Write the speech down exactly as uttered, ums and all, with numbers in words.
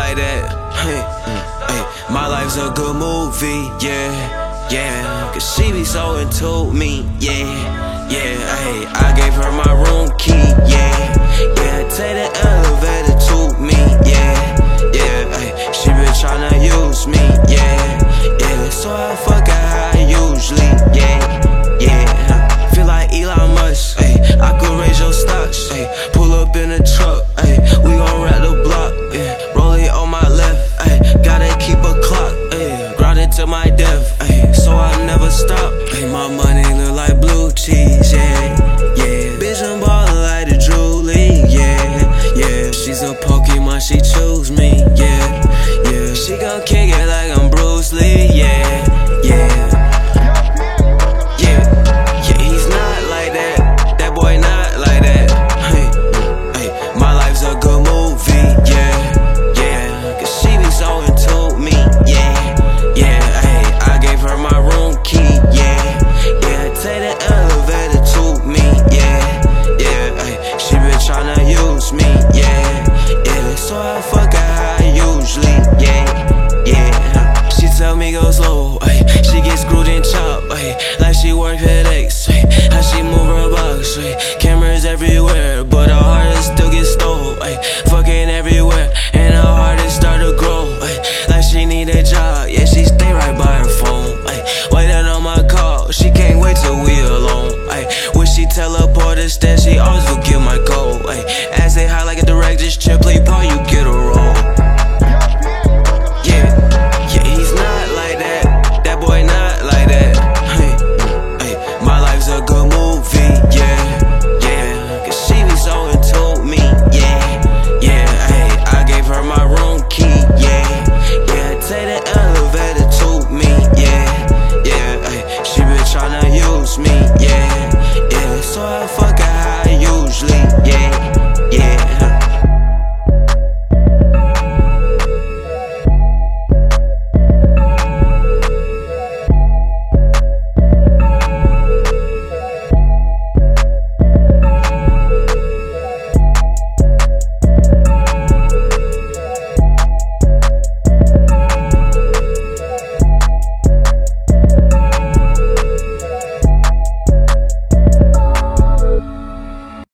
like that. Hey, hey, my life's a good movie, yeah, yeah. Cause she be so into me, yeah, yeah. Hey, I gave her my room key, yeah, yeah. Take the elevator to me, yeah, yeah. Hey, she been tryna use me, yeah, yeah. So I fuck her how I usually, yeah, yeah. Feel like Elon Musk, hey, I could raise your stocks, hey. Pull up in a truck, hey, we gon' wrap the block, yeah. Roll it on my left, hey, gotta keep a clock, hey. Grinding to my death, hey, so I never stop. Hey, my money look like blue cheese, yeah, yeah. Bitch, I'm ballin' like the Drew League, yeah, yeah. She's a Pokemon, she choose me, yeah, yeah. She gon' kick it like I'm Bruce Lee, yeah, yeah. Me, yeah, yeah. So I fuck her how I usually, yeah, yeah. She tell me go slow, ay. She get screwed and chopped, ay. Like she work FedEx, ay. How she move her box, ay. Cameras everywhere, but her heart is still get stole, ay. Fucking everywhere, and her heart is start to grow, ay. Like she need a job, yeah. She stay right by her phone, ay. Waiting on my call, she can't wait till we alone, ay. When she teleport instead, she always